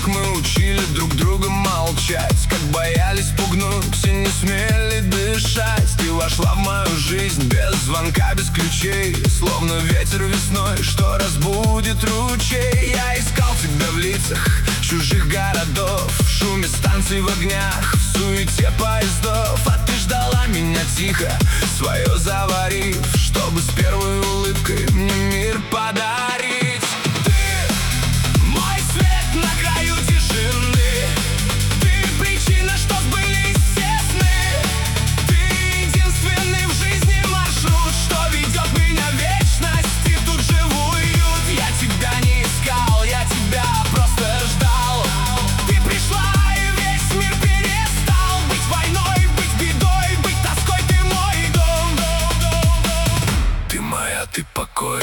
Как мы учили друг друга молчать, как боялись пугнуть и не смели дышать. Ты вошла в мою жизнь без звонка, без ключей, словно ветер весной, что разбудит ручей. Я искал тебя в лицах чужих городов, в шуме станций, в огнях, в суете поездов. А ты ждала меня тихо, свое заварив, чтобы с первой улыбкой мне мир подарить. Ты мой свет на краю тишины, ты причина, что сбылись все сны. Ты единственный в жизни маршрут, что ведет меня в вечность и тут же в уют. Я тебя не искал, я тебя просто ждал. Ты пришла, и весь мир перестал быть войной, быть бедой, быть тоской. Ты мой дом. Ты моя, ты покой.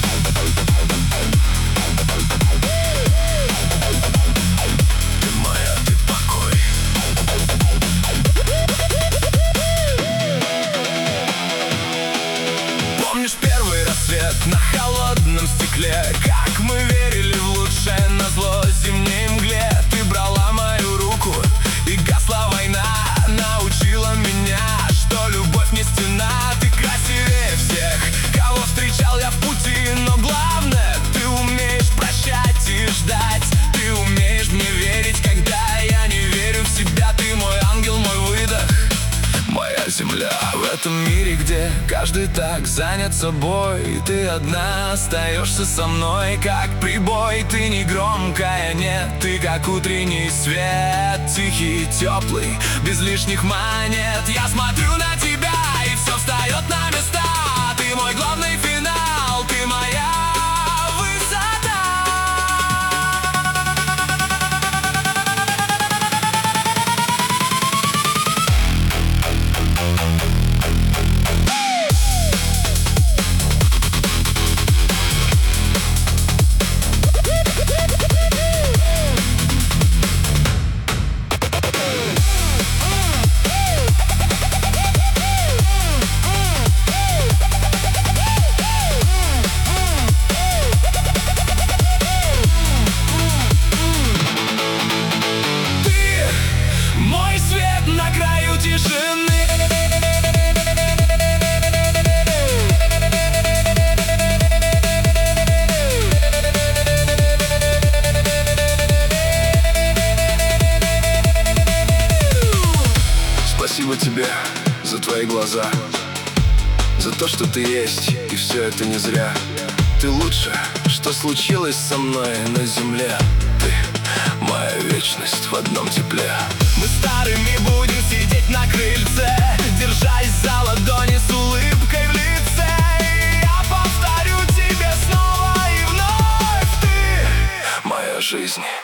Помнишь первый рассвет на холодном стекле, как мы верили в лучшее назло зимней мгле. Ты брала мою руку, и гасла война, научила меня, что любовь не стена. Ты красивее всех, кого встречал я в пути, но главное, ты умеешь прощать и ждать. Ты умеешь мне верить, когда я не верю в себя. Ты мой ангел, мой выдох, моя земля. В этом мире, где каждый так занят собой, и ты одна остаешься со мной, как прибой. Ты не громкая, нет, ты как утренний свет, тихий, теплый, без лишних монет. Я смотрю на тебя, и все встает на места. Ты мой главный финал, ты моя высота. Мой свет на краю тишины. Спасибо тебе за твои глаза, за то, что ты есть, и все это не зря. Ты лучшее, что случилось со мной на земле. Ты моя вечность в одном тепле. Мы старыми будем сидеть на крыльце, держась за ладони с улыбкой в лице. И я повторю тебе снова и вновь: ты моя жизнь.